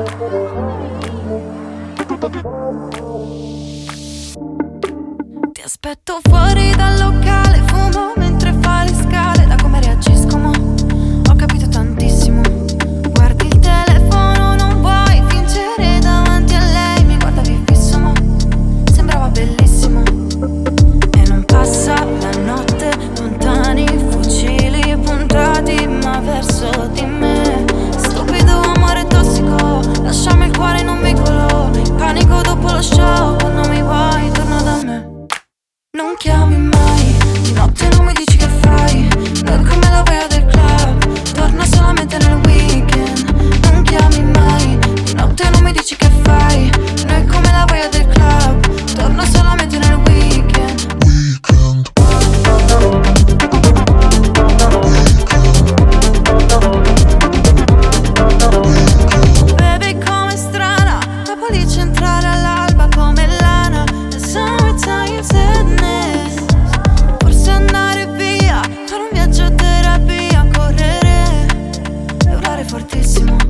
Ti aspetto fuori dal locale, fumo mentre fai le scale. Da come reagisco mo, ho capito tantissimo. Guardi il telefono, non vuoi fingere davanti a lei. Mi guardavi fisso mo, sembrava bellissimo. E non passa la notte, lontani fucili puntati ma verso di me. Stupido amore tossico, lasciami il cuore in un vicolo. Panico dopo lo show, quando mi vuoi torna da me. Non chiami mai, di notte non mi dici che fai. Non come la via del club, torna solamente nel weekend. Non chiami mai, di notte non mi dici che fai. Noi come la via del club, torna solamente nel weekend. Baby come strana, la police entrare all'alba come lana. The summertime sadness. Forse andare via, fare un viaggio a terapia, correre e urlare fortissimo.